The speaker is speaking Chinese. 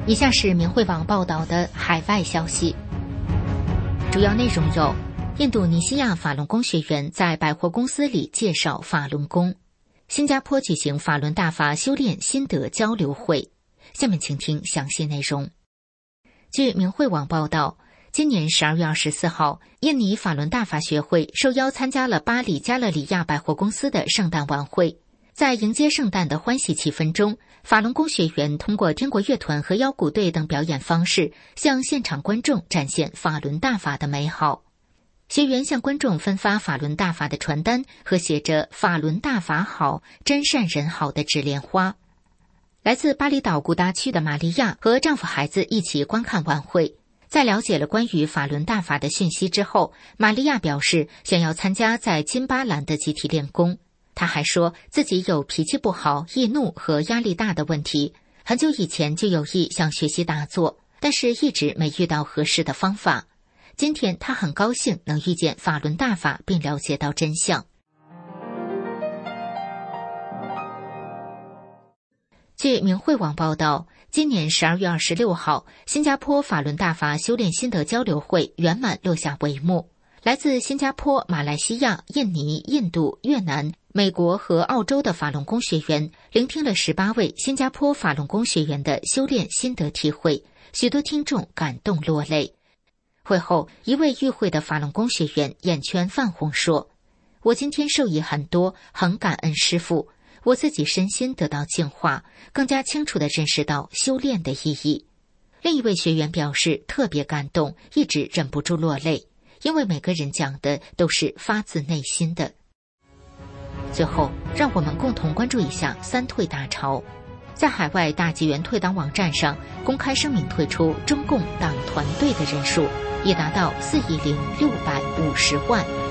以下是明慧网报道的海外消息，主要内容有：印度尼西亚法轮功学员在百货公司里介绍法轮功；新加坡举行法轮大法修炼心得交流会。下面请听详细内容。据明慧网报道，今年12月24号，印尼法轮大法学会受邀参加了巴黎加勒里亚百货公司的圣诞晚会。在迎接圣诞的欢喜气氛中，法轮功学员通过天国乐团和腰鼓队等表演方式，向现场观众展现法轮大法的美好。学员向观众分发法轮大法的传单和写着法轮大法好，真善人好的纸莲花。来自巴厘岛古达区的玛利亚和丈夫孩子一起观看晚会。在了解了关于法轮大法的讯息之后，玛利亚表示想要参加在金巴兰的集体练功。她还说自己有脾气不好、易怒和压力大的问题，很久以前就有意想学习打坐，但是一直没遇到合适的方法。今天她很高兴能遇见法轮大法并了解到真相。据明慧网报道，今年12月26号，新加坡法轮大法修炼心得交流会圆满落下帷幕。来自新加坡、马来西亚、印尼、印度、越南、美国和澳洲的法轮功学员聆听了18位新加坡法轮功学员的修炼心得体会，许多听众感动落泪。会后，一位与会的法轮功学员眼圈泛红说：“我今天受益很多，很感恩师父，我自己身心得到净化，更加清楚地认识到修炼的意义。”另一位学员表示特别感动，一直忍不住落泪，因为每个人讲的都是发自内心的。最后，让我们共同关注一下三退大潮。在海外大纪元退党网站上公开声明退出中共党团队的人数已达到4.650亿。